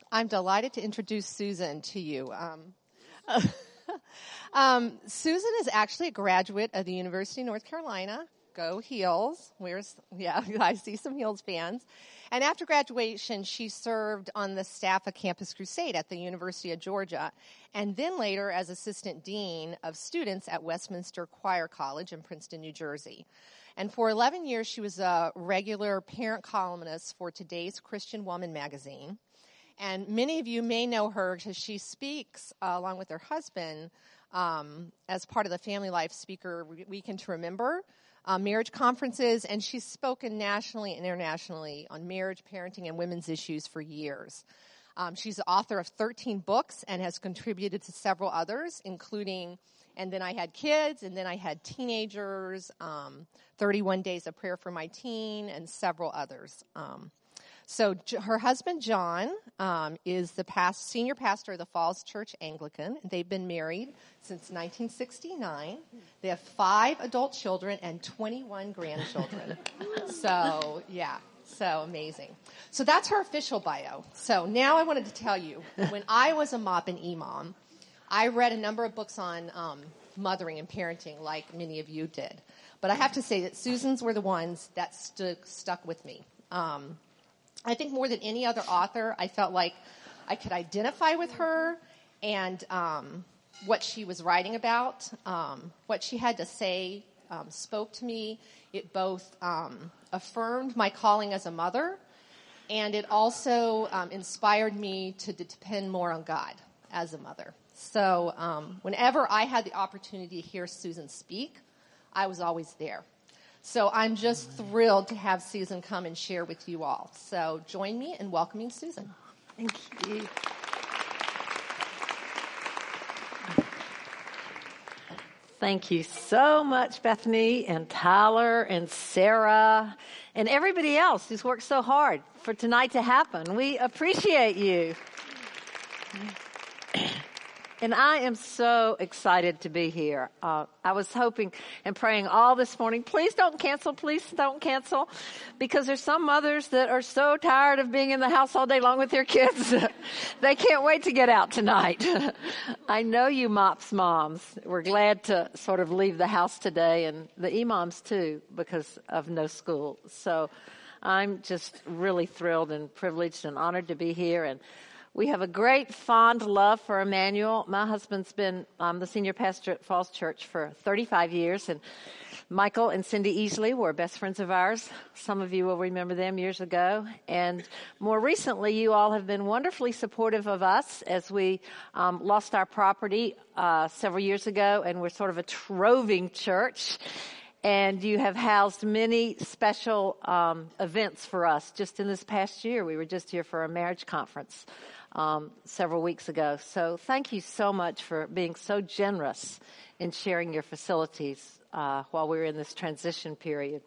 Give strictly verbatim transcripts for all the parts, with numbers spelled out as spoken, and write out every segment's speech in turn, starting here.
I'm delighted to introduce Susan to you. Um, um, Susan is actually a graduate of the University of North Carolina. Go Heels. Where's, yeah, I see some Heels fans. And after graduation, she served on the staff of Campus Crusade at the University of Georgia, and then later as Assistant Dean of Students at Westminster Choir College in Princeton, New Jersey. And for eleven years, she was a regular parent columnist for Today's Christian Woman magazine. And many of you may know her because she speaks, uh, along with her husband, um, as part of the Family Life Speaker Weekend to Remember, uh, marriage conferences, and she's spoken nationally and internationally on marriage, parenting, and women's issues for years. Um, she's the author of thirteen books and has contributed to several others, including And Then I Had Kids, and Then I Had Teenagers, um, thirty-one Days of Prayer for My Teen, and several others. Um, so J- her husband, John, um, is the past, senior pastor of the Falls Church Anglican. They've been married since nineteen sixty-nine. They have five adult children and twenty-one grandchildren. So, yeah. So amazing. So that's her official bio. So now I wanted to tell you, when I was a mop and e-mom, I read a number of books on um, mothering and parenting, like many of you did. But I have to say that Susan's were the ones that stu- stuck with me. Um, I think more than any other author, I felt like I could identify with her and um, what she was writing about, um, what she had to say um, spoke to me. It both um, affirmed my calling as a mother, and it also um, inspired me to depend more on God as a mother. So um, whenever I had the opportunity to hear Susan speak, I was always there. So I'm just thrilled to have Susan come and share with you all. So join me in welcoming Susan. Thank you. Thank you so much, Bethany and Tyler and Sarah and everybody else who's worked so hard for tonight to happen. We appreciate you. And I am so excited to be here. Uh, I was hoping and praying all this morning, please don't cancel, please don't cancel, because there's some mothers that are so tired of being in the house all day long with their kids. They can't wait to get out tonight. I know you MOPS moms. We're glad to sort of leave the house today, and the E-moms too, because of no school. So I'm just really thrilled and privileged and honored to be here. And we have a great, fond love for Emmanuel. My husband's been um, the senior pastor at Falls Church for thirty-five years, and Michael and Cindy Easley were best friends of ours. Some of you will remember them years ago. And more recently, you all have been wonderfully supportive of us as we um, lost our property uh, several years ago, and we're sort of a troving church. And you have housed many special um, events for us. Just in this past year, we were just here for a marriage conference um, several weeks ago. So thank you so much for being so generous in sharing your facilities uh, while we were in this transition period.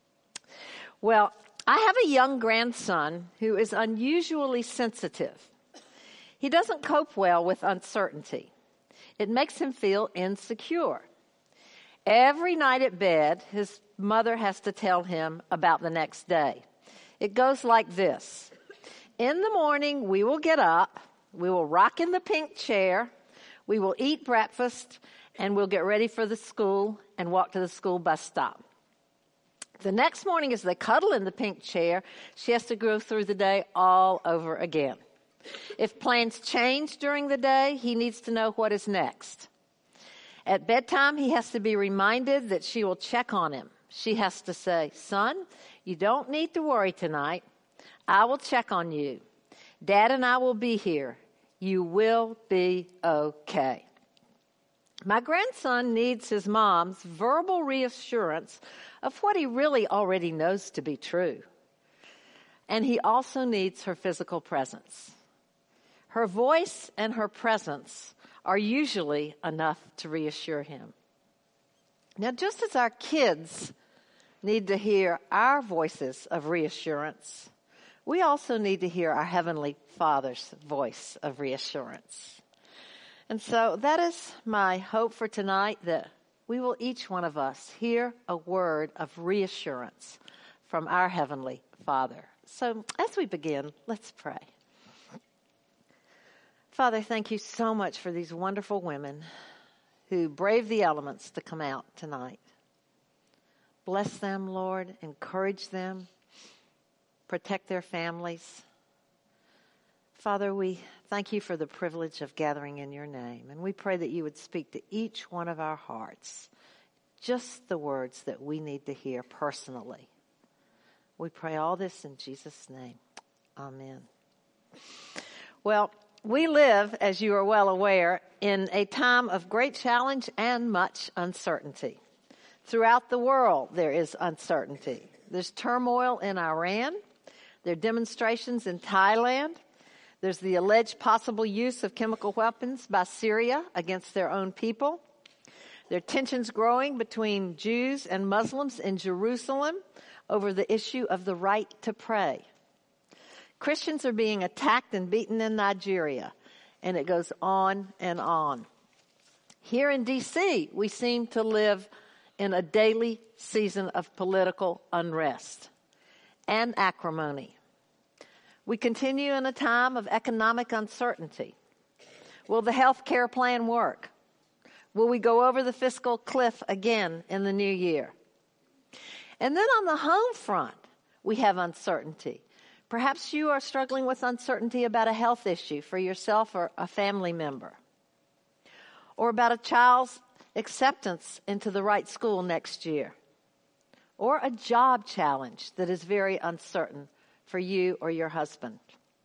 Well, I have a young grandson who is unusually sensitive. He doesn't cope well with uncertainty. It makes him feel insecure. Every night at bed, his mother has to tell him about the next day. It goes like this. In the morning, we will get up, we will rock in the pink chair, we will eat breakfast, and we'll get ready for the school and walk to the school bus stop. The next morning, as they cuddle in the pink chair, she has to go through the day all over again. If plans change during the day, he needs to know what is next. At bedtime, he has to be reminded that she will check on him. She has to say, son, you don't need to worry tonight. I will check on you. Dad and I will be here. You will be okay. My grandson needs his mom's verbal reassurance of what he really already knows to be true. And he also needs her physical presence. Her voice and her presence are usually enough to reassure him. Now, just as our kids need to hear our voices of reassurance, we also need to hear our Heavenly Father's voice of reassurance. And so that is my hope for tonight, that we will each one of us hear a word of reassurance from our Heavenly Father. So as we begin, let's pray. Father, thank you so much for these wonderful women who brave the elements to come out tonight. Bless them, Lord. Encourage them. Protect their families. Father, we thank you for the privilege of gathering in your name. And we pray that you would speak to each one of our hearts just the words that we need to hear personally. We pray all this in Jesus' name. Amen. Well, we live, as you are well aware, in a time of great challenge and much uncertainty. Throughout the world, there is uncertainty. There's turmoil in Iran. There are demonstrations in Thailand. There's the alleged possible use of chemical weapons by Syria against their own people. There are tensions growing between Jews and Muslims in Jerusalem over the issue of the right to pray. Christians are being attacked and beaten in Nigeria, and it goes on and on. Here in D C, we seem to live in a daily season of political unrest and acrimony. We continue in a time of economic uncertainty. Will the health care plan work? Will we go over the fiscal cliff again in the new year? And then on the home front, we have uncertainty. Perhaps you are struggling with uncertainty about a health issue for yourself or a family member, or about a child's acceptance into the right school next year, or a job challenge that is very uncertain for you or your husband.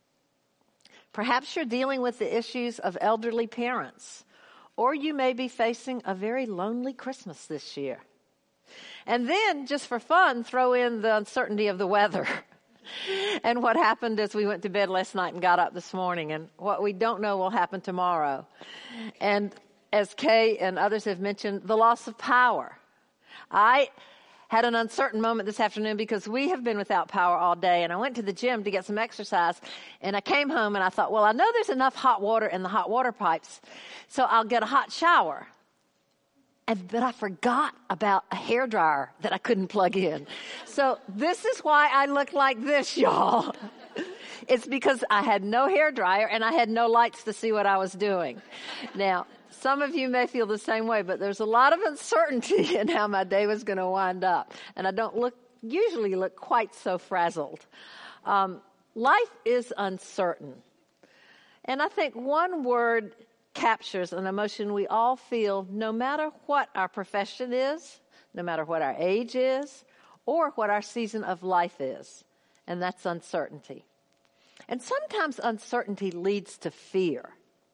Perhaps you're dealing with the issues of elderly parents, or you may be facing a very lonely Christmas this year. And then, just for fun, throw in the uncertainty of the weather and what happened as we went to bed last night and got up this morning, and what we don't know will happen tomorrow. And as Kay and others have mentioned, the loss of power. I had an uncertain moment this afternoon because we have been without power all day, and I went to the gym to get some exercise, and I came home and I thought, well, I know there's enough hot water in the hot water pipes, so I'll get a hot shower. And, but I forgot about a hairdryer that I couldn't plug in. So this is why I look like this, y'all. It's because I had no hairdryer and I had no lights to see what I was doing. Now, some of you may feel the same way, but there's a lot of uncertainty in how my day was going to wind up. And I don't look usually look quite so frazzled. Um, life is uncertain. And I think one word captures an emotion we all feel no matter what our profession is, no matter what our age is, or what our season of life is, and that's uncertainty. And sometimes uncertainty leads to fear.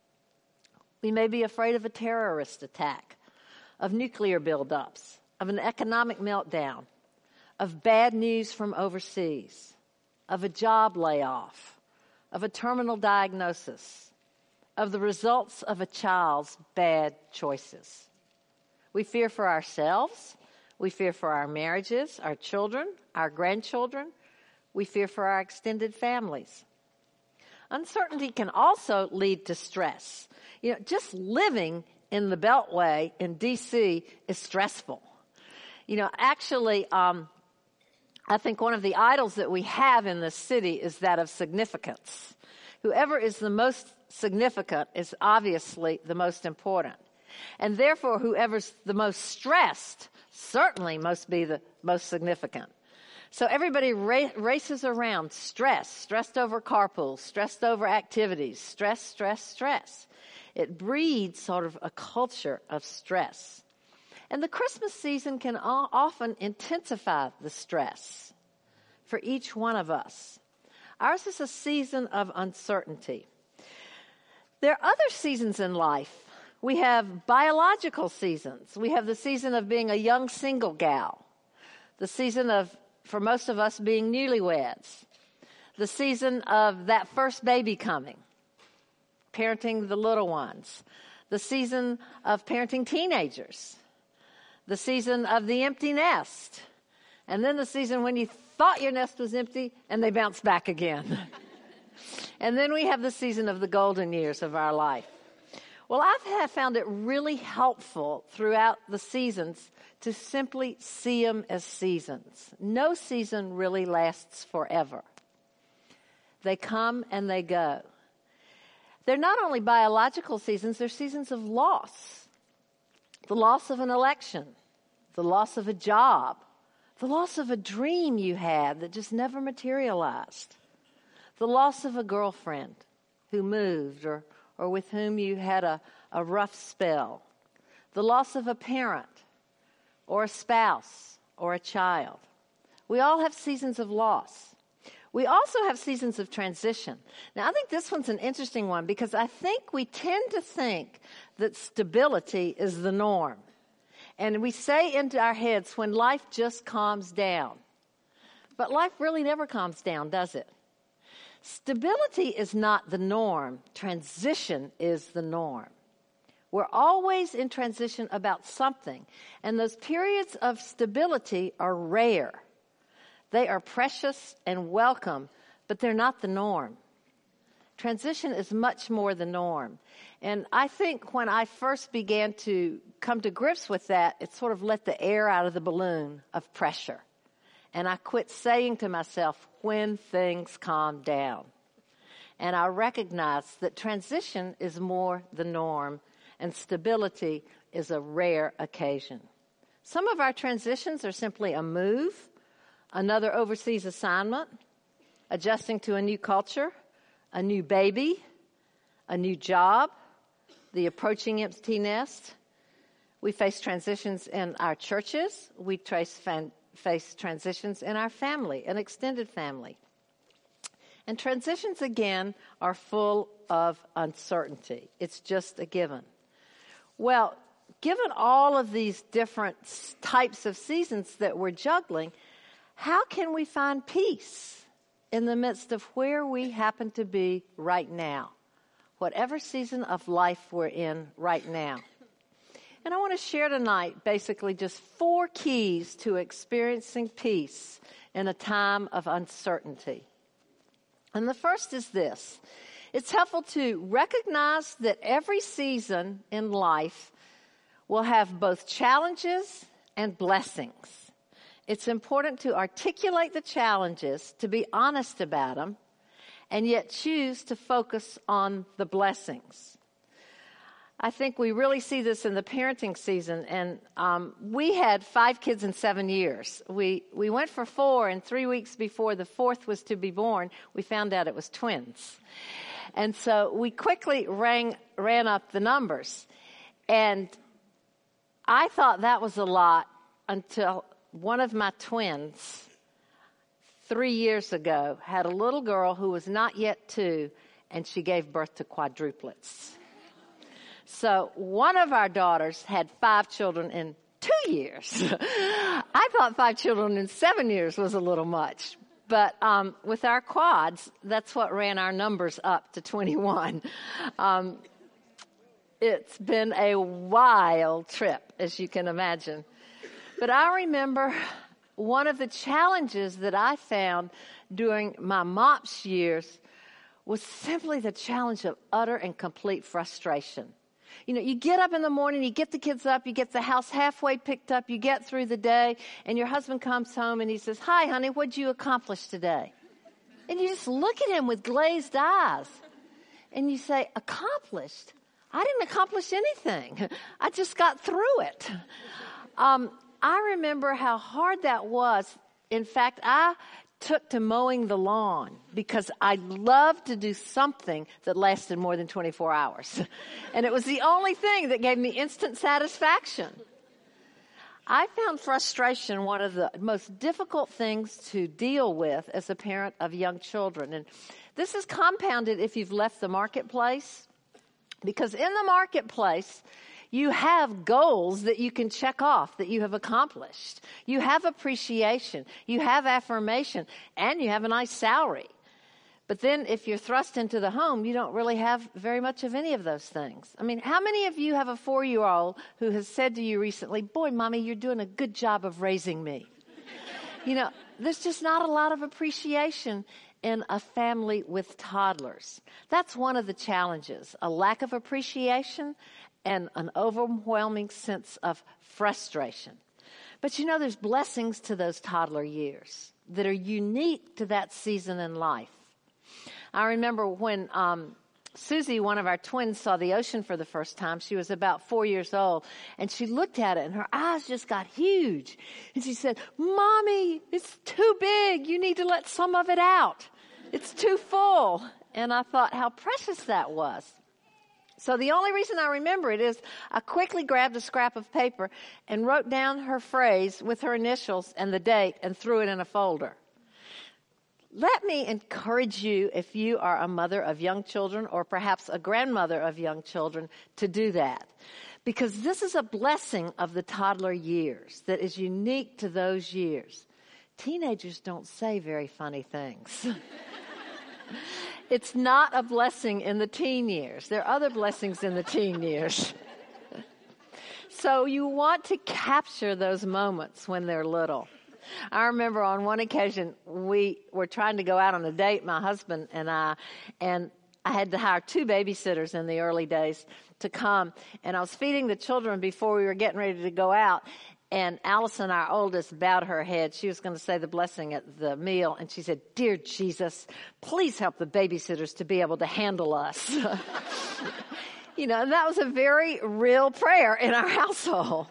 We may be afraid of a terrorist attack, of nuclear buildups, of an economic meltdown, of bad news from overseas, of a job layoff, of a terminal diagnosis, of the results of a child's bad choices. We fear for ourselves. We fear for our marriages, our children, our grandchildren. We fear for our extended families. Uncertainty can also lead to stress. You know, just living in the Beltway in D C is stressful. You know, actually, um, I think one of the idols that we have in this city is that of significance. Whoever is the most significant is obviously the most important. And therefore, whoever's the most stressed certainly must be the most significant. So everybody ra- races around stressed, stressed over carpools, stressed over activities, stress, stress, stress. It breeds sort of a culture of stress. And the Christmas season can o- often intensify the stress for each one of us. Ours is a season of uncertainty. There are other seasons in life. We have biological seasons. We have the season of being a young single gal, the season of, for most of us, being newlyweds, the season of that first baby coming, parenting the little ones, the season of parenting teenagers, the season of the empty nest, and then the season when you thought your nest was empty and they bounce back again. And then we have the season of the golden years of our life. Well, I have found it really helpful throughout the seasons to simply see them as seasons. No season really lasts forever. They come and they go. they're not only biological seasons, they're seasons of loss. The loss of an election, the loss of a job, the loss of a dream you had that just never materialized, the loss of a girlfriend who moved or, or with whom you had a, a rough spell, the loss of a parent or a spouse or a child. We all have seasons of loss. We also have seasons of transition. Now, I think this one's an interesting one because I think we tend to think that stability is the norm. And we say into our heads when life just calms down. But life really never calms down, does it? Stability is not the norm. Transition is the norm. We're always in transition about something. And those periods of stability are rare. They are precious and welcome, but they're not the norm. Transition is much more the norm. And I think when I first began to come to grips with that, it sort of let the air out of the balloon of pressure. And I quit saying to myself, when things calm down. And I recognized that transition is more the norm and stability is a rare occasion. Some of our transitions are simply a move, another overseas assignment, adjusting to a new culture, a new baby, a new job, the approaching empty nest. We face transitions in our churches. We trace fan, face transitions in our family, an extended family. And transitions, again, are full of uncertainty. It's just a given. Well, given all of these different types of seasons that we're juggling, how can we find peace in the midst of where we happen to be right now, whatever season of life we're in right now? And I want to share tonight basically just four keys to experiencing peace in a time of uncertainty. And the first is this. It's helpful to recognize that every season in life will have both challenges and blessings. It's important to articulate the challenges, to be honest about them, and yet choose to focus on the blessings. I think we really see this in the parenting season, and um, we had five kids in seven years. We we went for four, and three weeks before the fourth was to be born, we found out it was twins. And so we quickly rang, ran up the numbers. And I thought that was a lot until one of my twins, three years ago, had a little girl who was not yet two, and she gave birth to quadruplets. So one of our daughters had five children in two years. I thought five children in seven years was a little much. But um, with our quads, that's what ran our numbers up to twenty-one. Um, it's been a wild trip, as you can imagine. But I remember one of the challenges that I found during my MOPS years was simply the challenge of utter and complete frustration. You know, you get up in the morning, you get the kids up, you get the house halfway picked up, you get through the day, and your husband comes home and he says, "Hi, honey, what'd you accomplish today?" And you just look at him with glazed eyes, and you say, "Accomplished? I didn't accomplish anything. I just got through it." Um, I remember how hard that was. In fact, I took to mowing the lawn because I loved to do something that lasted more than twenty-four hours. And it was the only thing that gave me instant satisfaction. I found frustration one of the most difficult things to deal with as a parent of young children. And this is compounded if you've left the marketplace, because in the marketplace, you have goals that you can check off that you have accomplished. You have appreciation. You have affirmation. And you have a nice salary. But then if you're thrust into the home, you don't really have very much of any of those things. I mean, how many of you have a four-year-old who has said to you recently, "Boy, Mommy, you're doing a good job of raising me"? You know, there's just not a lot of appreciation in a family with toddlers. That's one of the challenges, a lack of appreciation and an overwhelming sense of frustration. But you know, there's blessings to those toddler years that are unique to that season in life. I remember when um, Susie, one of our twins, saw the ocean for the first time. She was about four years old, and she looked at it, and her eyes just got huge. And she said, "Mommy, it's too big. You need to let some of it out. It's too full." And I thought how precious that was. So the only reason I remember it is I quickly grabbed a scrap of paper and wrote down her phrase with her initials and the date and threw it in a folder. Let me encourage you, if you are a mother of young children or perhaps a grandmother of young children, to do that. Because this is a blessing of the toddler years that is unique to those years. Teenagers don't say very funny things. It's not a blessing in the teen years. There are other blessings in the teen years. So you want to capture those moments when they're little. I remember on one occasion we were trying to go out on a date, my husband and I, and I had to hire two babysitters in the early days to come. And I was feeding the children before we were getting ready to go out. And Allison, our oldest, bowed her head. She was going to say the blessing at the meal. And she said, "Dear Jesus, please help the babysitters to be able to handle us." You know, and that was a very real prayer in our household.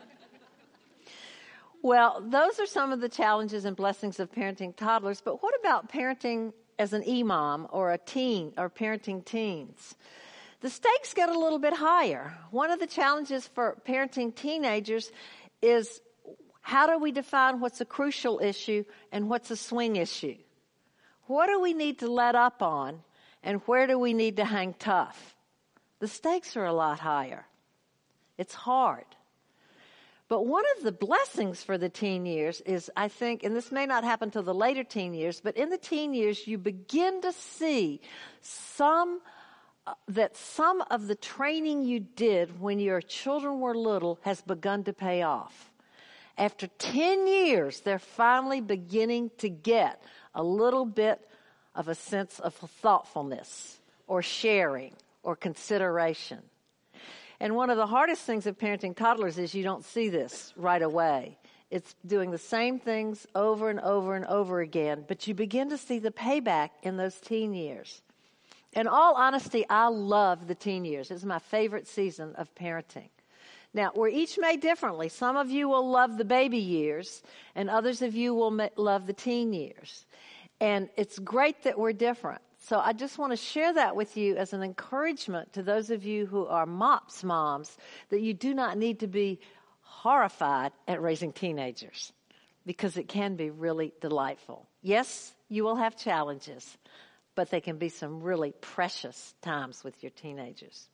Well, those are some of the challenges and blessings of parenting toddlers. But what about parenting as an imam or a teen or parenting teens? The stakes get a little bit higher. One of the challenges for parenting teenagers is how do we define what's a crucial issue and what's a swing issue? What do we need to let up on and where do we need to hang tough? The stakes are a lot higher. It's hard. But one of the blessings for the teen years is, I think, and this may not happen till the later teen years, but in the teen years you begin to see some uh, that some of the training you did when your children were little has begun to pay off. After ten years, they're finally beginning to get a little bit of a sense of thoughtfulness or sharing or consideration. And one of the hardest things of parenting toddlers is you don't see this right away. It's doing the same things over and over and over again, but you begin to see the payback in those teen years. In all honesty, I love the teen years. It's my favorite season of parenting. Now, we're each made differently. Some of you will love the baby years, and others of you will ma- love the teen years. And it's great that we're different. So I just want to share that with you as an encouragement to those of you who are MOPS moms, that you do not need to be horrified at raising teenagers, because it can be really delightful. Yes, you will have challenges, but they can be some really precious times with your teenagers.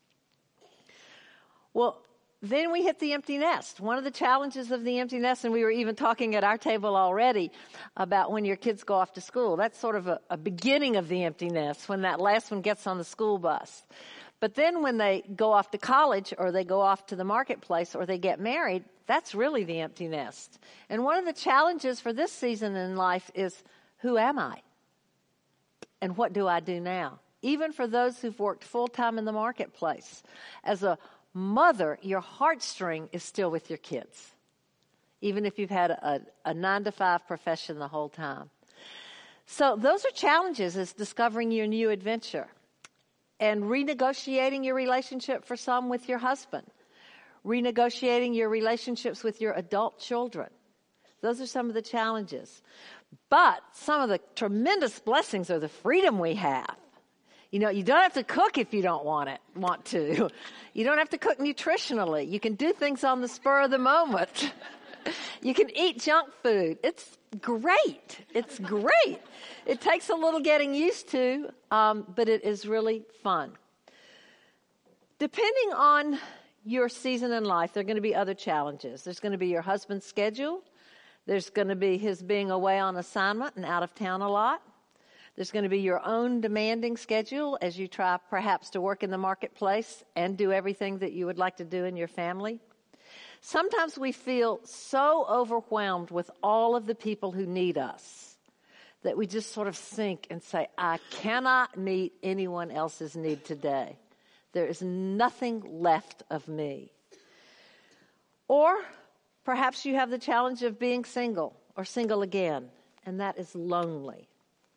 Well, then we hit the empty nest. One of the challenges of the empty nest, and we were even talking at our table already about when your kids go off to school. That's sort of a, a beginning of the empty nest, when that last one gets on the school bus. But then when they go off to college, or they go off to the marketplace, or they get married, that's really the empty nest. And one of the challenges for this season in life is, who am I? And what do I do now? Even for those who've worked full-time in the marketplace. As a mother, your heartstring is still with your kids, even if you've had a, a nine to five profession the whole time. So those are challenges, is discovering your new adventure and renegotiating your relationship for some with your husband, renegotiating your relationships with your adult children. Those are some of the challenges. But some of the tremendous blessings are the freedom we have. You know, you don't have to cook if you don't want it, want to. You don't have to cook nutritionally. You can do things on the spur of the moment. You can eat junk food. It's great. It's great. It takes a little getting used to, um, but it is really fun. Depending on your season in life, there are going to be other challenges. There's going to be your husband's schedule. There's going to be his being away on assignment and out of town a lot. There's going to be your own demanding schedule as you try perhaps to work in the marketplace and do everything that you would like to do in your family. Sometimes we feel so overwhelmed with all of the people who need us that we just sort of sink and say, I cannot meet anyone else's need today. There is nothing left of me. Or perhaps you have the challenge of being single or single again, and that is lonely.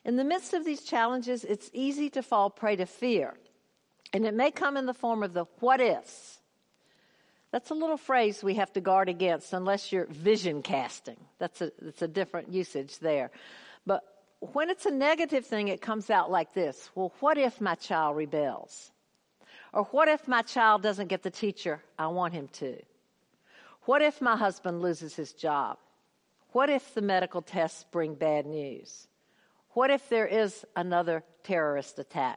In the midst of these challenges, it's easy to fall prey to fear. And it may come in the form of the what ifs. That's a little phrase we have to guard against unless you're vision casting. That's a, that's a different usage there. But when it's a negative thing, it comes out like this. Well, what if my child rebels? Or what if my child doesn't get the teacher I want him to? What if my husband loses his job? What if the medical tests bring bad news? What if there is another terrorist attack?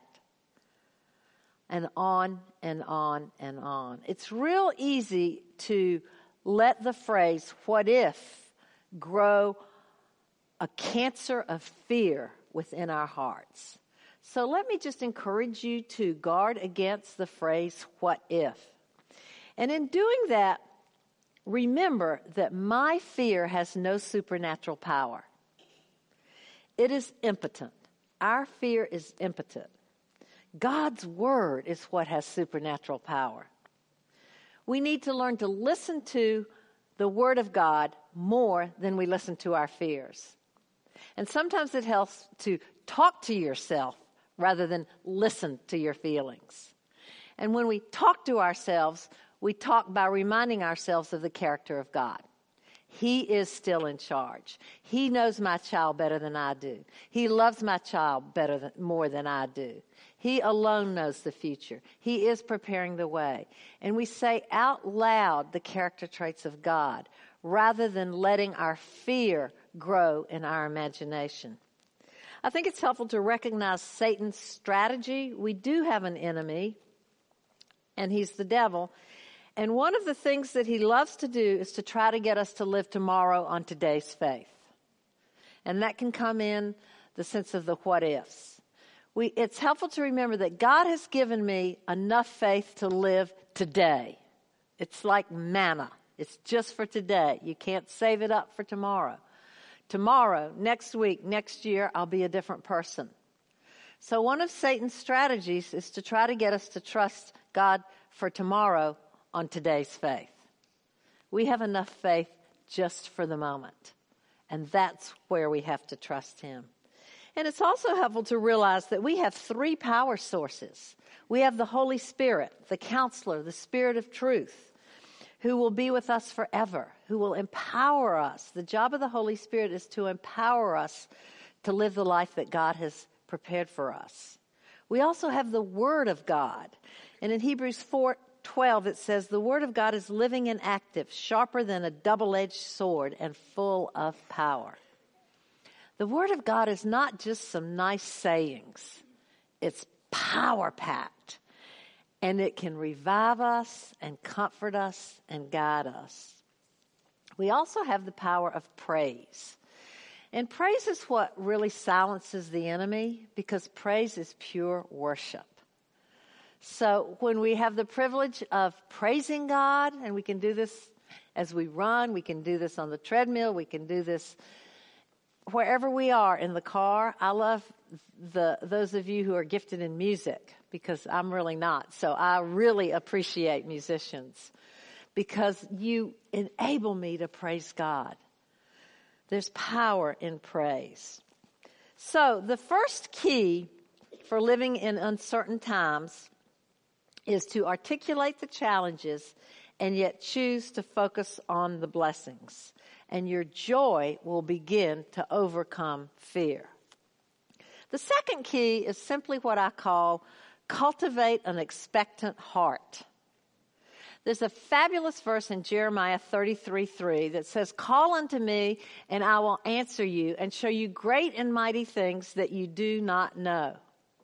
And on and on and on. It's real easy to let the phrase, what if, grow a cancer of fear within our hearts. So let me just encourage you to guard against the phrase, what if. And in doing that, remember that my fear has no supernatural power. It is impotent. Our fear is impotent. God's word is what has supernatural power. We need to learn to listen to the word of God more than we listen to our fears. And sometimes it helps to talk to yourself rather than listen to your feelings. And when we talk to ourselves, we talk by reminding ourselves of the character of God. He is still in charge. He knows my child better than I do. He loves my child better than, more than I do. He alone knows the future. He is preparing the way. And we say out loud the character traits of God rather than letting our fear grow in our imagination. I think it's helpful to recognize Satan's strategy. We do have an enemy, and he's the devil. And one of the things that he loves to do is to try to get us to live tomorrow on today's faith. And that can come in the sense of the what ifs. We, it's helpful to remember that God has given me enough faith to live today. It's like manna. It's just for today. You can't save it up for tomorrow. Tomorrow, next week, next year, I'll be a different person. So one of Satan's strategies is to try to get us to trust God for tomorrow on today's faith. We have enough faith just for the moment. And that's where we have to trust him. And it's also helpful to realize that we have three power sources. We have the Holy Spirit, the Counselor, the Spirit of Truth, who will be with us forever, who will empower us. The job of the Holy Spirit is to empower us to live the life that God has prepared for us. We also have the Word of God. And in Hebrews four twelve, it says, the Word of God is living and active, sharper than a double-edged sword and full of power. The Word of God is not just some nice sayings. It's power-packed. And it can revive us and comfort us and guide us. We also have the power of praise. And praise is what really silences the enemy, because praise is pure worship. So when we have the privilege of praising God, and we can do this as we run, we can do this on the treadmill, we can do this wherever we are, in the car. I love the those of you who are gifted in music, because I'm really not. So I really appreciate musicians, because you enable me to praise God. There's power in praise. So the first key for living in uncertain times is to articulate the challenges and yet choose to focus on the blessings. And your joy will begin to overcome fear. The second key is simply what I call cultivate an expectant heart. There's a fabulous verse in Jeremiah thirty-three three that says, call unto me and I will answer you and show you great and mighty things that you do not know.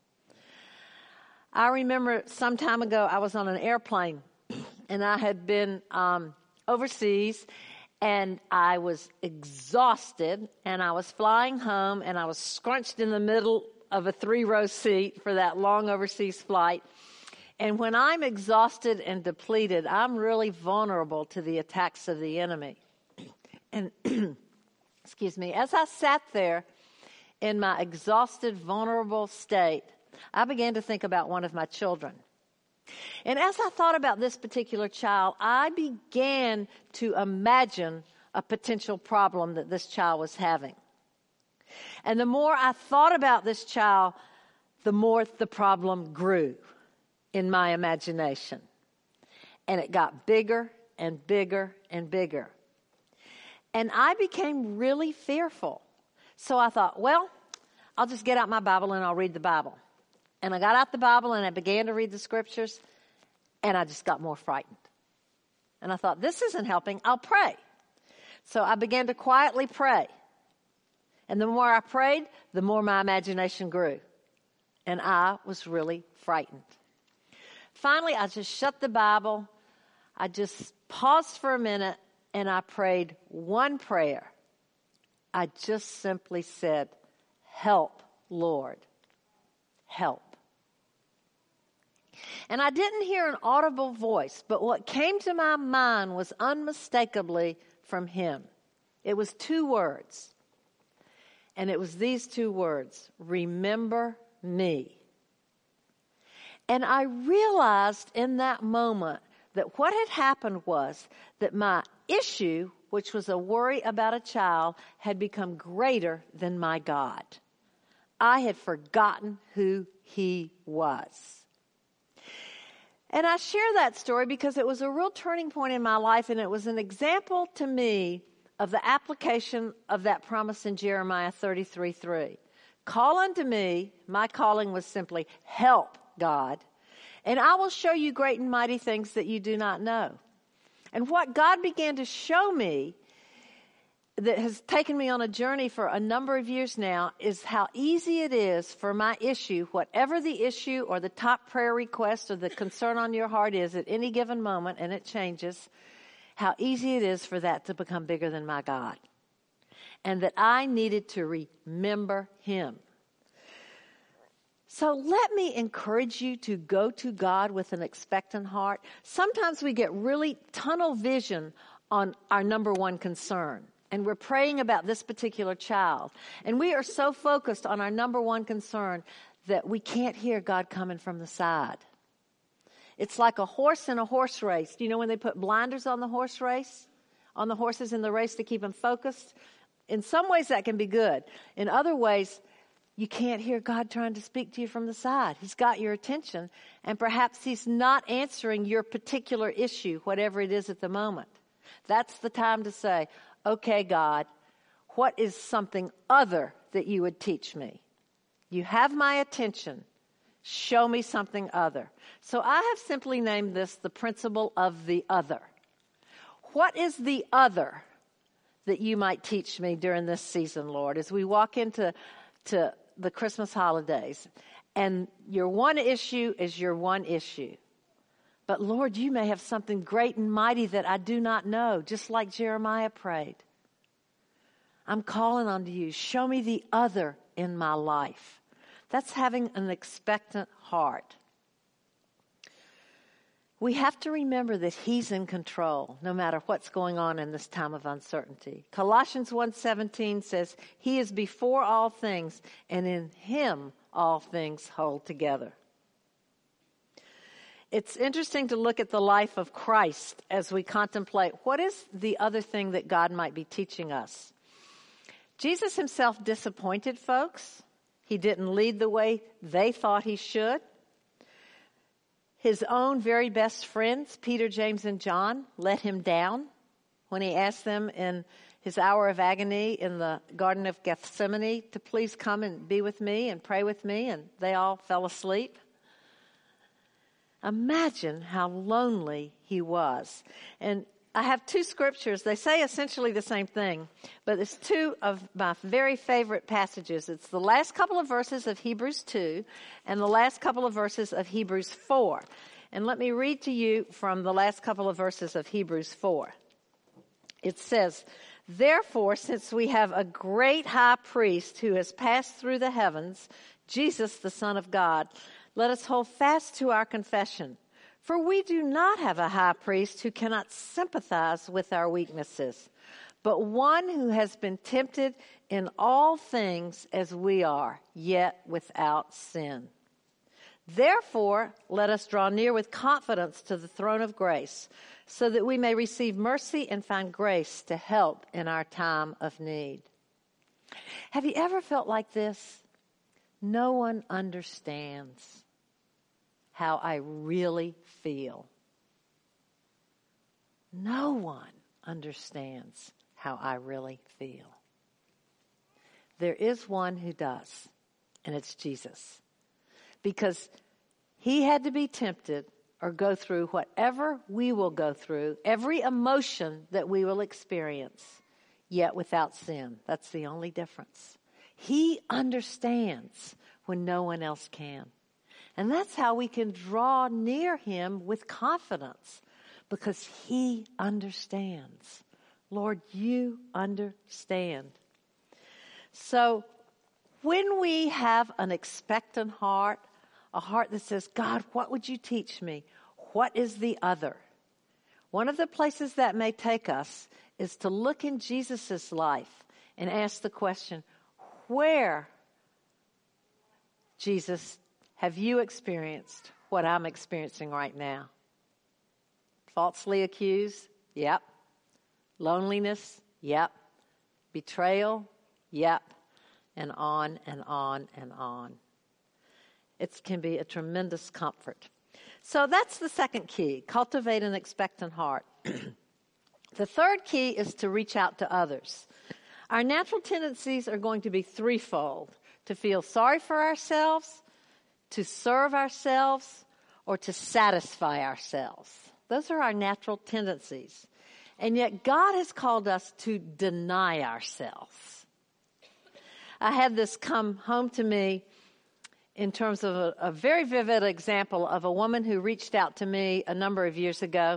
I remember some time ago I was on an airplane and I had been um, overseas, and I was exhausted, and I was flying home, and I was scrunched in the middle of a three-row seat for that long overseas flight. And when I'm exhausted and depleted, I'm really vulnerable to the attacks of the enemy. And, excuse me, as I sat there in my exhausted, vulnerable state, I began to think about one of my children. And as I thought about this particular child, I began to imagine a potential problem that this child was having. And the more I thought about this child, the more the problem grew in my imagination. And it got bigger and bigger and bigger. And I became really fearful. So I thought, well, I'll just get out my Bible and I'll read the Bible. And I got out the Bible and I began to read the scriptures, and I just got more frightened. And I thought, this isn't helping. I'll pray. So I began to quietly pray. And the more I prayed, the more my imagination grew. And I was really frightened. Finally, I just shut the Bible. I just paused for a minute, and I prayed one prayer. I just simply said, help, Lord, help. And I didn't hear an audible voice, but what came to my mind was unmistakably from him. It was two words. And it was these two words, remember me. And I realized in that moment that what had happened was that my issue, which was a worry about a child, had become greater than my God. I had forgotten who he was. And I share that story because it was a real turning point in my life, and it was an example to me of the application of that promise in Jeremiah thirty-three three. Call unto me, my calling was simply help, God, and I will show you great and mighty things that you do not know. And what God began to show me that has taken me on a journey for a number of years now is how easy it is for my issue, whatever the issue or the top prayer request or the concern on your heart is at any given moment, and it changes, how easy it is for that to become bigger than my God. And that I needed to remember him. So let me encourage you to go to God with an expectant heart. Sometimes we get really tunnel vision on our number one concern. And we're praying about this particular child. And we are so focused on our number one concern that we can't hear God coming from the side. It's like a horse in a horse race. Do you know when they put blinders on the horse race? On the horses in the race to keep them focused? In some ways that can be good. In other ways, you can't hear God trying to speak to you from the side. He's got your attention, and perhaps he's not answering your particular issue, whatever it is at the moment. That's the time to say, okay, God, what is something other that you would teach me? You have my attention. Show me something other. So I have simply named this the principle of the other. What is the other that you might teach me during this season, Lord, as we walk into to the Christmas holidays? And your one issue is your one issue. But Lord, you may have something great and mighty that I do not know, just like Jeremiah prayed. I'm calling on you. Show me the other in my life. That's having an expectant heart. We have to remember that he's in control, no matter what's going on in this time of uncertainty. Colossians one seventeen says, he is before all things, and in him all things hold together. It's interesting to look at the life of Christ as we contemplate what is the other thing that God might be teaching us. Jesus himself disappointed folks. He didn't lead the way they thought he should. His own very best friends, Peter, James, and John, let him down when he asked them in his hour of agony in the Garden of Gethsemane to please come and be with me and pray with me, and they all fell asleep. Imagine how lonely he was. And I have two scriptures. They say essentially the same thing, but it's two of my very favorite passages. It's the last couple of verses of Hebrews two and the last couple of verses of Hebrews four. And let me read to you from the last couple of verses of Hebrews four. It says, therefore, since we have a great high priest who has passed through the heavens, Jesus, the Son of God, let us hold fast to our confession. For we do not have a high priest who cannot sympathize with our weaknesses, but one who has been tempted in all things as we are, yet without sin. Therefore, let us draw near with confidence to the throne of grace, so that we may receive mercy and find grace to help in our time of need. Have you ever felt like this? No one understands how I really feel. No one understands how I really feel. There is one who does, and it's Jesus. Because he had to be tempted or go through whatever we will go through, every emotion that we will experience, yet without sin. That's the only difference. He understands when no one else can. And that's how we can draw near him with confidence, because he understands. Lord, you understand. So when we have an expectant heart, a heart that says, God, what would you teach me? What is the other? One of the places that may take us is to look in Jesus' life and ask the question, where, Jesus, have you experienced what I'm experiencing right now? Falsely accused? Yep. Loneliness? Yep. Betrayal? Yep. And on and on and on. It can be a tremendous comfort. So that's the second key, cultivate an expectant heart. The third key is to reach out to others. Our natural tendencies are going to be threefold: to feel sorry for ourselves, to serve ourselves, or to satisfy ourselves. Those are our natural tendencies. And yet God has called us to deny ourselves. I had this come home to me in terms of a, a very vivid example of a woman who reached out to me a number of years ago.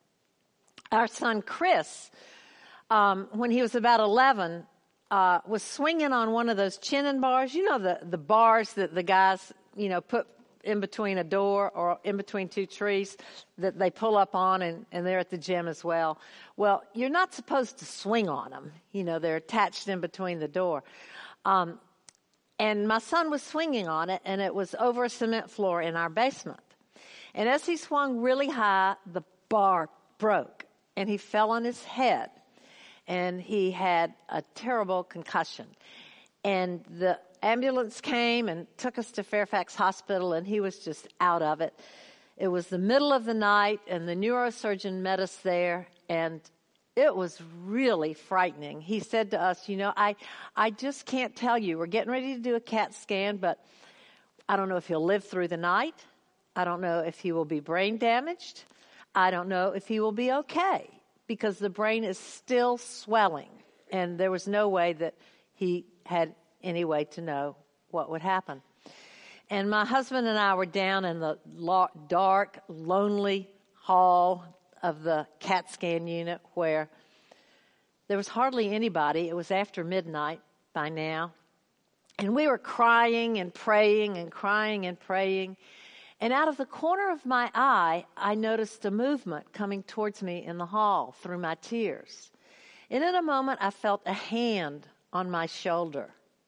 Our son Chris, um, when he was about eleven, uh, was swinging on one of those chinning bars. You know, the, the bars that the guys, you know, put in between a door or in between two trees that they pull up on, and, and they're at the gym as well. Well, you're not supposed to swing on them. You know, they're attached in between the door. Um, and my son was swinging on it, and it was over a cement floor in our basement. And as he swung really high, the bar broke, and he fell on his head, and he had a terrible concussion. And the ambulance came and took us to Fairfax Hospital, and he was just out of it. It was the middle of the night, and the neurosurgeon met us there, and it was really frightening. He said to us, you know, I, I just can't tell you. We're getting ready to do a CAT scan, but I don't know if he'll live through the night. I don't know if he will be brain damaged. I don't know if he will be okay, because the brain is still swelling, and there was no way that he had any way to know what would happen. And my husband and I were down in the dark, lonely hall of the CAT scan unit where there was hardly anybody. It was after midnight by now. And we were crying and praying and crying and praying. And out of the corner of my eye, I noticed a movement coming towards me in the hall through my tears. And in a moment, I felt a hand on my shoulder.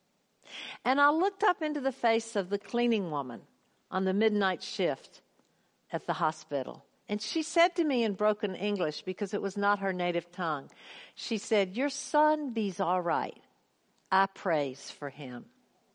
And I looked up into the face of the cleaning woman on the midnight shift at the hospital. And she said to me in broken English, because it was not her native tongue, she said, "Your son be's all right. I prays for him."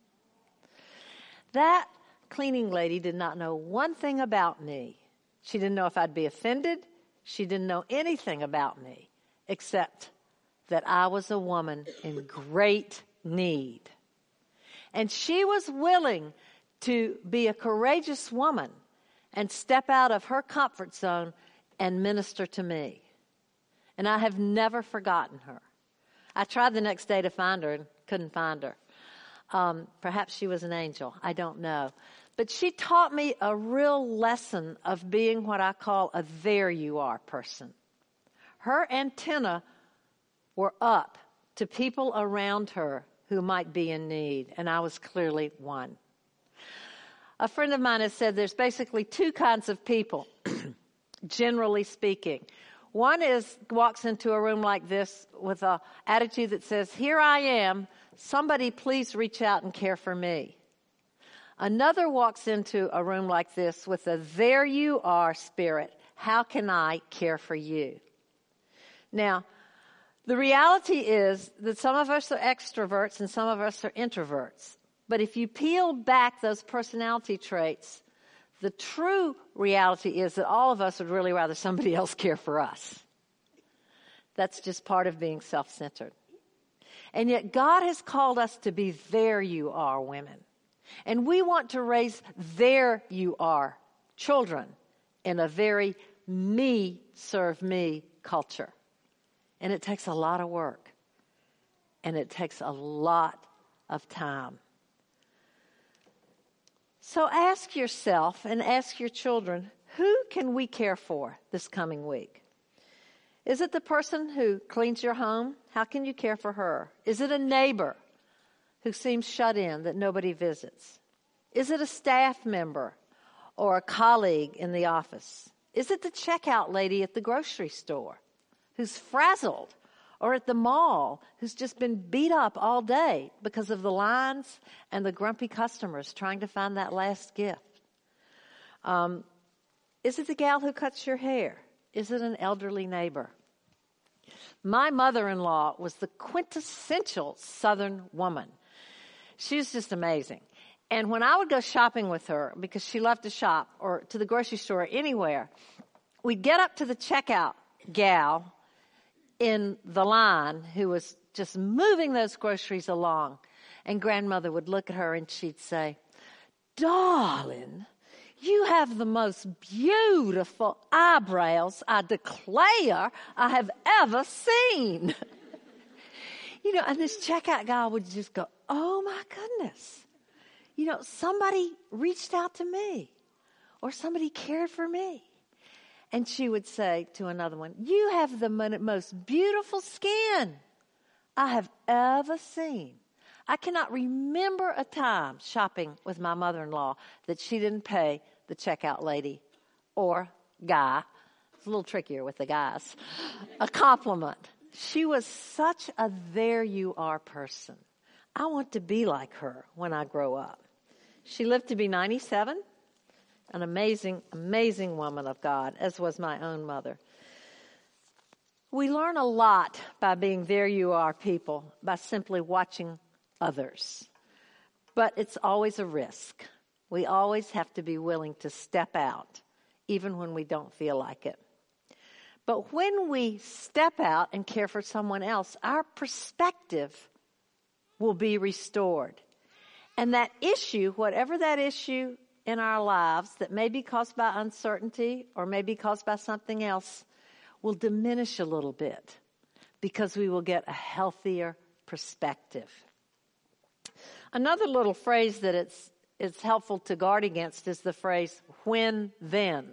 That cleaning lady did not know one thing about me. She didn't know if I'd be offended. She didn't know anything about me, except that I was a woman in great need. And she was willing to be a courageous woman and step out of her comfort zone and minister to me. And I have never forgotten her. I tried the next day to find her and couldn't find her. Um, perhaps she was an angel. I don't know. But she taught me a real lesson of being what I call a there you are person. Her antenna were up to people around her who might be in need, and I was clearly one. A friend of mine has said there's basically two kinds of people, generally speaking. One is walks into a room like this with an attitude that says, "Here I am, somebody please reach out and care for me." Another walks into a room like this with a there you are spirit. How can I care for you? Now, The reality is that some of us are extroverts and some of us are introverts. But if you peel back those personality traits, the true reality is that all of us would really rather somebody else care for us. That's just part of being self-centered. And yet God has called us to be there you are women. And we want to raise there you are children in a very me, serve me culture. And it takes a lot of work. And it takes a lot of time. So ask yourself and ask your children, who can we care for this coming week? Is it the person who cleans your home? How can you care for her? Is it a neighbor who seems shut in that nobody visits? Is it a staff member or a colleague in the office? Is it the checkout lady at the grocery store who's frazzled, or at the mall who's just been beat up all day because of the lines and the grumpy customers trying to find that last gift? Um, is it the gal who cuts your hair? Is it an elderly neighbor? My mother-in-law was the quintessential Southern woman. She was just amazing. And when I would go shopping with her, because she loved to shop, or to the grocery store, or anywhere, we'd get up to the checkout gal in the line who was just moving those groceries along. And grandmother would look at her and she'd say, "Darling, you have the most beautiful eyebrows, I declare, I have ever seen." You know, and this checkout guy would just go, "Oh my goodness. You know, somebody reached out to me, or somebody cared for me." And she would say to another one, "You have the most beautiful skin I have ever seen." I cannot remember a time shopping with my mother-in-law that she didn't pay the checkout lady or guy, it's a little trickier with the guys, a compliment. She was such a there you are person. I want to be like her when I grow up. She lived to be ninety-seven. An amazing, amazing woman of God, as was my own mother. We learn a lot by being there you are people, by simply watching others. But it's always a risk. We always have to be willing to step out, even when we don't feel like it. But when we step out and care for someone else, our perspective will be restored. And that issue, whatever that issue in our lives that may be caused by uncertainty or may be caused by something else, will diminish a little bit because we will get a healthier perspective. Another little phrase that it's it's helpful to guard against is the phrase, "when then."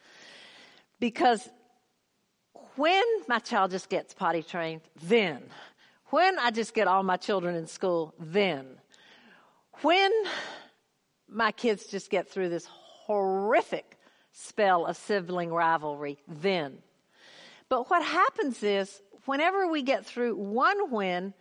Because when my child just gets potty trained, then. When I just get all my children in school, then. When my kids just get through this horrific spell of sibling rivalry, then. But what happens is, whenever we get through one when,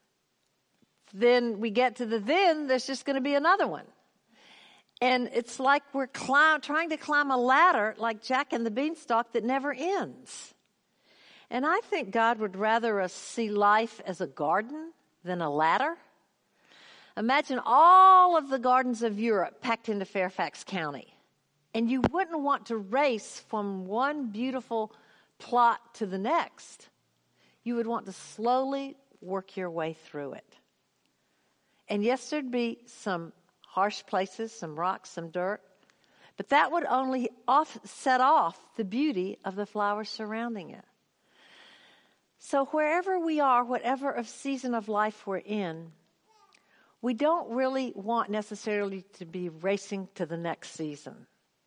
then we get to the then, there's just going to be another one. And it's like we're climb, trying to climb a ladder like Jack and the Beanstalk that never ends. And I think God would rather us see life as a garden than a ladder. Imagine all of the gardens of Europe packed into Fairfax County. And you wouldn't want to race from one beautiful plot to the next. You would want to slowly work your way through it. And yes, there'd be some harsh places, some rocks, some dirt. But that would only off, set off the beauty of the flowers surrounding it. So wherever we are, whatever of season of life we're in, we don't really want necessarily to be racing to the next season.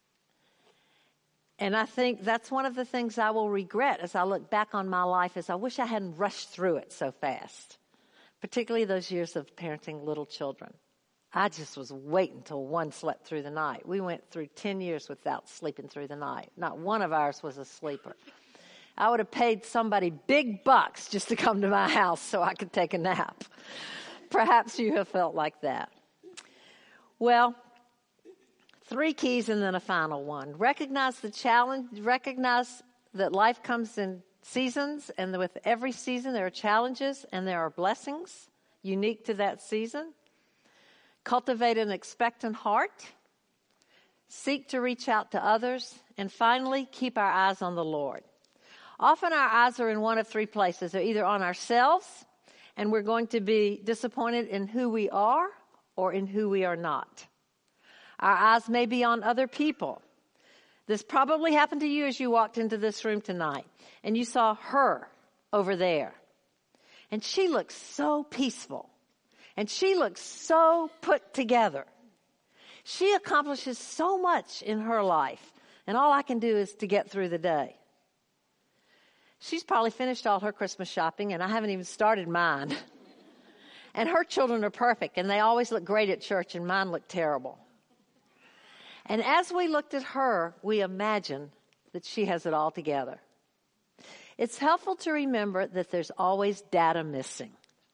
And I think that's one of the things I will regret as I look back on my life, is I wish I hadn't rushed through it so fast, particularly those years of parenting little children. I just was waiting until one slept through the night. We went through ten years without sleeping through the night. Not one of ours was a sleeper. I would have paid somebody big bucks just to come to my house so I could take a nap. Perhaps you have felt like that. Well, three keys and then a final one. Recognize the challenge. Recognize that life comes in seasons, and with every season there are challenges and there are blessings unique to that season. Cultivate an expectant heart. Seek to reach out to others. And finally, keep our eyes on the Lord. Often our eyes are in one of three places. They're either on ourselves, and we're going to be disappointed in who we are or in who we are not. Our eyes may be on other people. This probably happened to you as you walked into this room tonight, and you saw her over there. And she looks so peaceful, and she looks so put together. She accomplishes so much in her life, and all I can do is to get through the day. She's probably finished all her Christmas shopping, and I haven't even started mine. And her children are perfect, and they always look great at church, and mine look terrible. And as we looked at her, we imagined that she has it all together. It's helpful to remember that there's always data missing.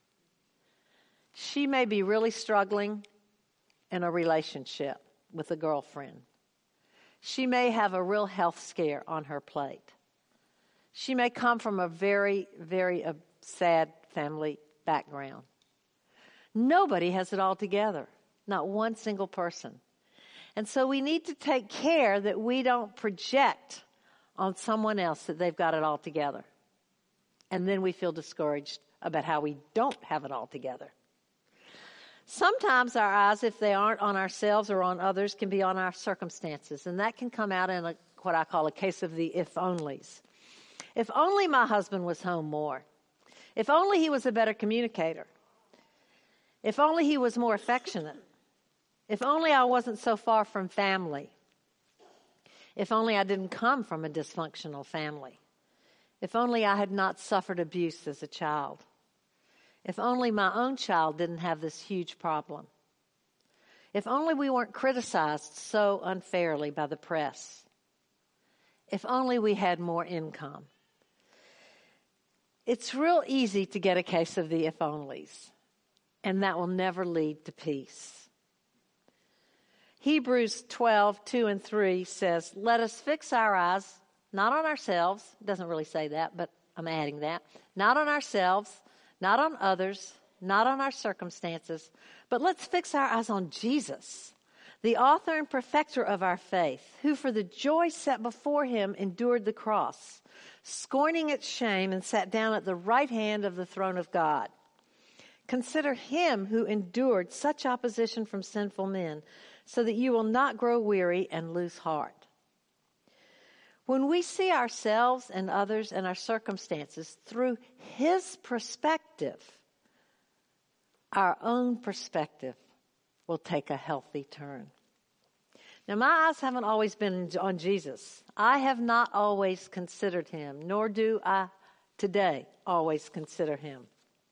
She may be really struggling in a relationship with a girlfriend. She may have a real health scare on her plate. She may come from a very, very uh, sad family background. Nobody has it all together, not one single person. And so we need to take care that we don't project on someone else that they've got it all together. And then we feel discouraged about how we don't have it all together. Sometimes our eyes, if they aren't on ourselves or on others, can be on our circumstances. And that can come out in a, what I call a case of the if-onlys. If only my husband was home more. If only he was a better communicator. If only he was more affectionate. If only I wasn't so far from family. If only I didn't come from a dysfunctional family. If only I had not suffered abuse as a child. If only my own child didn't have this huge problem. If only we weren't criticized so unfairly by the press. If only we had more income. It's real easy to get a case of the if-onlys, and that will never lead to peace. Hebrews twelve, two and three says, let us fix our eyes, not on ourselves. It doesn't really say that, but I'm adding that. Not on ourselves, not on others, not on our circumstances, but let's fix our eyes on Jesus, the author and perfecter of our faith, who for the joy set before him endured the cross, scorning its shame, and sat down at the right hand of the throne of God. Consider him who endured such opposition from sinful men, so that you will not grow weary and lose heart. When we see ourselves and others and our circumstances through his perspective, our own perspective will take a healthy turn. Now, my eyes haven't always been on Jesus. I have not always considered him, nor do I today always consider him.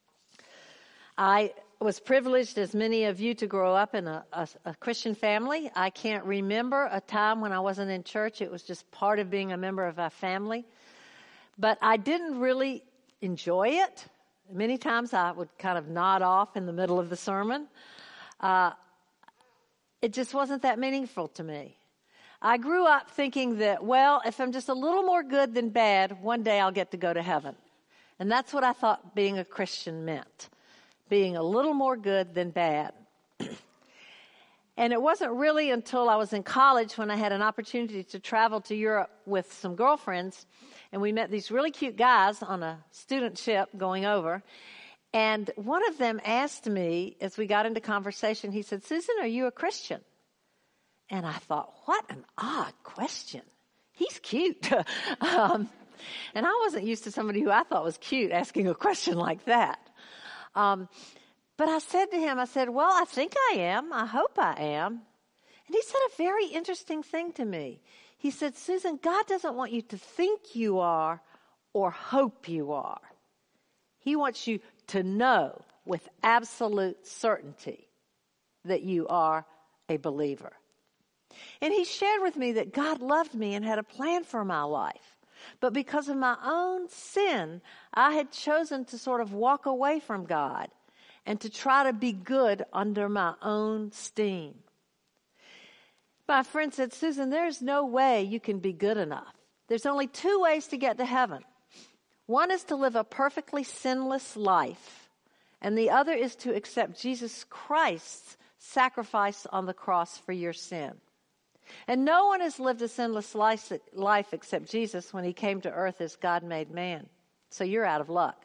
I was privileged, as many of you, to grow up in a, a, a Christian family. I can't remember a time when I wasn't in church. It was just part of being a member of our family. But I didn't really enjoy it. Many times I would kind of nod off in the middle of the sermon. Uh, it just wasn't that meaningful to me. I grew up thinking that, well, if I'm just a little more good than bad, one day I'll get to go to heaven. And that's what I thought being a Christian meant. Being a little more good than bad. And it wasn't really until I was in college when I had an opportunity to travel to Europe with some girlfriends, and we met these really cute guys on a student ship going over. And one of them asked me, as we got into conversation, he said, Susan, are you a Christian? And I thought, what an odd question. He's cute. um, and I wasn't used to somebody who I thought was cute asking a question like that. Um, but I said to him, I said, well, I think I am. I hope I am. And he said a very interesting thing to me. He said, Susan, God doesn't want you to think you are or hope you are. He wants you to know with absolute certainty that you are a believer. And he shared with me that God loved me and had a plan for my life. But because of my own sin, I had chosen to sort of walk away from God and to try to be good under my own steam. My friend said, Susan, there's no way you can be good enough. There's only two ways to get to heaven. One is to live a perfectly sinless life, and the other is to accept Jesus Christ's sacrifice on the cross for your sin. And no one has lived a sinless life, life except Jesus when he came to earth as God made man. So you're out of luck.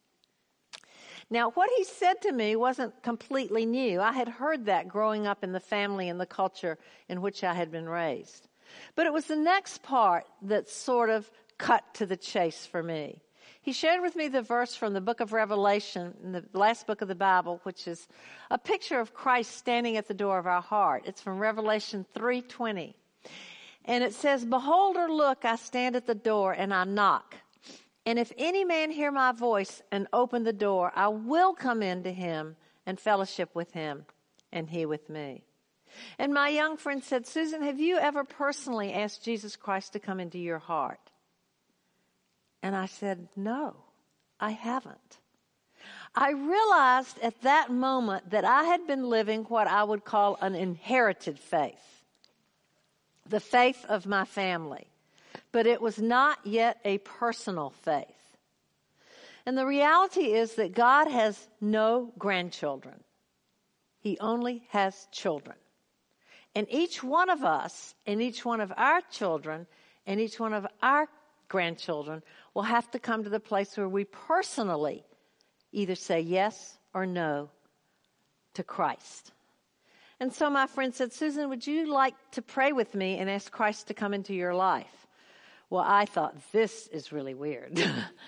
Now, what he said to me wasn't completely new. I had heard that growing up in the family and the culture in which I had been raised. But it was the next part that sort of cut to the chase for me. He shared with me the verse from the book of Revelation, in the last book of the Bible, which is a picture of Christ standing at the door of our heart. It's from Revelation three twenty. And it says, "Behold or look, I stand at the door and I knock. And if any man hear my voice and open the door, I will come in to him and fellowship with him and he with me." And my young friend said, "Susan, have you ever personally asked Jesus Christ to come into your heart?" And I said, "No, I haven't." I realized at that moment that I had been living what I would call an inherited faith, the faith of my family. But it was not yet a personal faith. And the reality is that God has no grandchildren. He only has children. And each one of us, and each one of our children, and each one of our grandchildren will have to come to the place where we personally either say yes or no to Christ. And so my friend said, "Susan, would you like to pray with me and ask Christ to come into your life?" Well, I thought, this is really weird.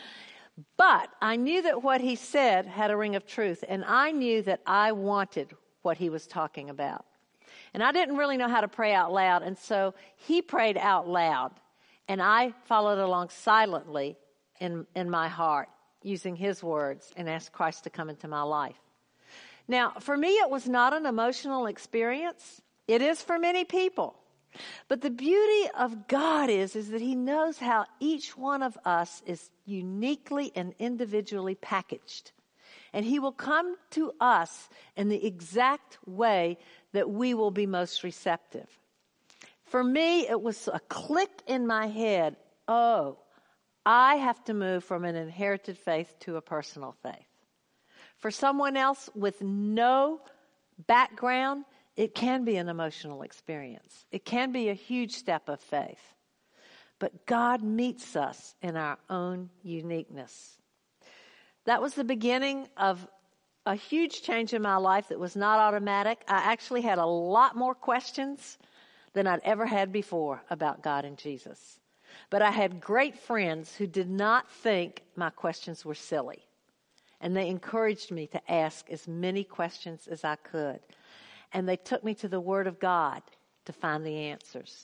But I knew that what he said had a ring of truth, and I knew that I wanted what he was talking about. And I didn't really know how to pray out loud, and so he prayed out loud, and I followed along silently in, in my heart, using his words, and asked Christ to come into my life. Now, for me, it was not an emotional experience. It is for many people. But the beauty of God is, is that he knows how each one of us is uniquely and individually packaged. And he will come to us in the exact way that we will be most receptive. For me, it was a click in my head. Oh, I have to move from an inherited faith to a personal faith. For someone else with no background, it can be an emotional experience. It can be a huge step of faith. But God meets us in our own uniqueness. That was the beginning of a huge change in my life that was not automatic. I actually had a lot more questions than I'd ever had before about God and Jesus. But I had great friends who did not think my questions were silly. And they encouraged me to ask as many questions as I could. And they took me to the Word of God to find the answers.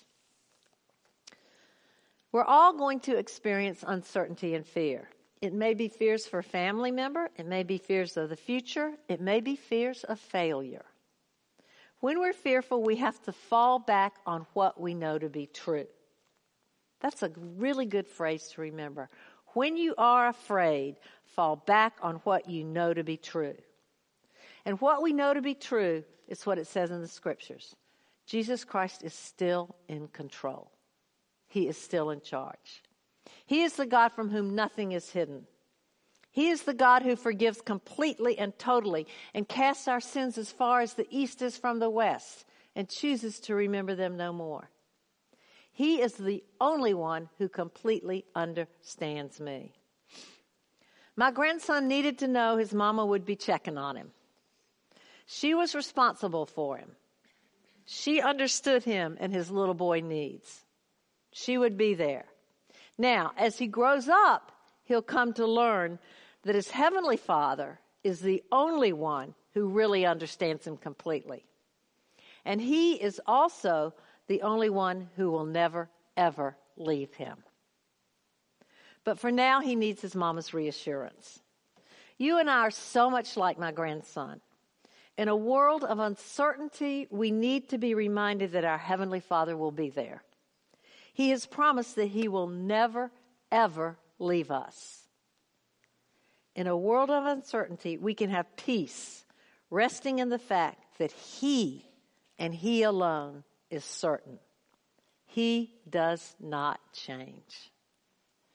We're all going to experience uncertainty and fear. It may be fears for a family member. It may be fears of the future. It may be fears of failure. When we're fearful, we have to fall back on what we know to be true. That's a really good phrase to remember. When you are afraid, fall back on what you know to be true. And what we know to be true is what it says in the Scriptures. Jesus Christ is still in control. He is still in charge. He is the God from whom nothing is hidden. He is the God who forgives completely and totally and casts our sins as far as the east is from the west and chooses to remember them no more. He is the only one who completely understands me. My grandson needed to know his mama would be checking on him. She was responsible for him. She understood him and his little boy needs. She would be there. Now, as he grows up, he'll come to learn that his heavenly Father is the only one who really understands him completely. And he is also the only one who will never, ever leave him. But for now, he needs his mama's reassurance. You and I are so much like my grandson. In a world of uncertainty, we need to be reminded that our Heavenly Father will be there. He has promised that He will never, ever leave us. In a world of uncertainty, we can have peace, resting in the fact that He and He alone is certain. He does not change.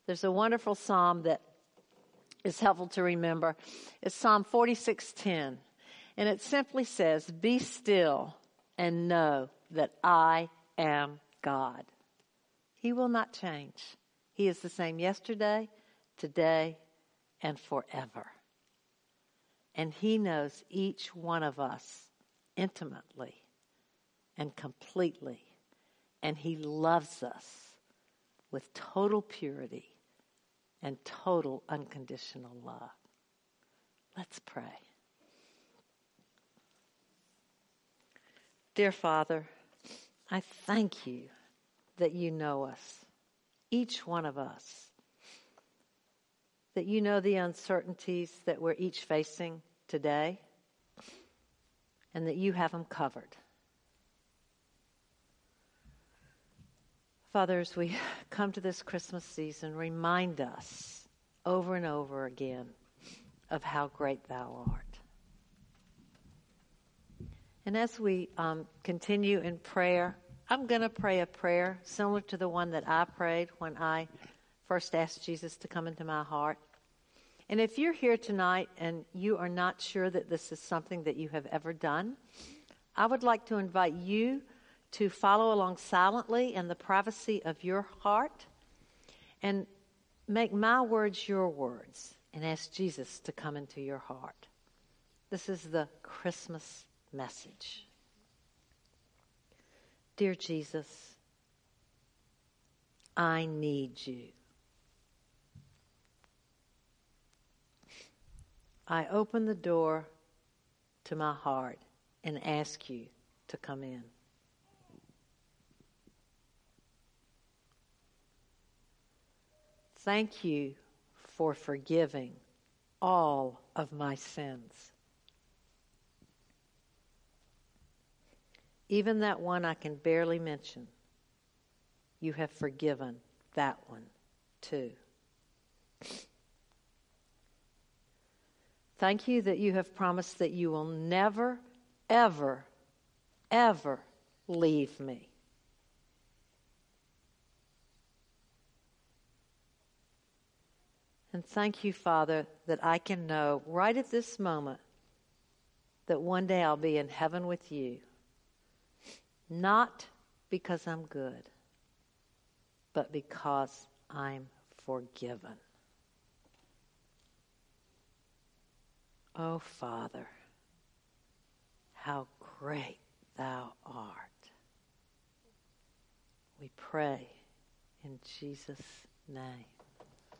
There's a wonderful psalm that is helpful to remember. It's Psalm forty-six ten. And it simply says, "Be still and know that I am God." He will not change. He is the same yesterday, today, and forever. And He knows each one of us intimately and completely. And He loves us with total purity and total unconditional love. Let's pray. Dear Father, I thank You that You know us, each one of us, that You know the uncertainties that we're each facing today, and that You have them covered. Father, as we come to this Christmas season, remind us over and over again of how great Thou art. And as we um, continue in prayer, I'm going to pray a prayer similar to the one that I prayed when I first asked Jesus to come into my heart. And if you're here tonight and you are not sure that this is something that you have ever done, I would like to invite you to follow along silently in the privacy of your heart and make my words your words and ask Jesus to come into your heart. This is the Christmas message. Dear Jesus, I need You. I open the door to my heart and ask You to come in. Thank You for forgiving all of my sins. Even that one I can barely mention, You have forgiven that one too. Thank You that You have promised that You will never, ever, ever leave me. And thank You, Father, that I can know right at this moment that one day I'll be in heaven with You. Not because I'm good, but because I'm forgiven. Oh, Father, how great Thou art. We pray in Jesus' name.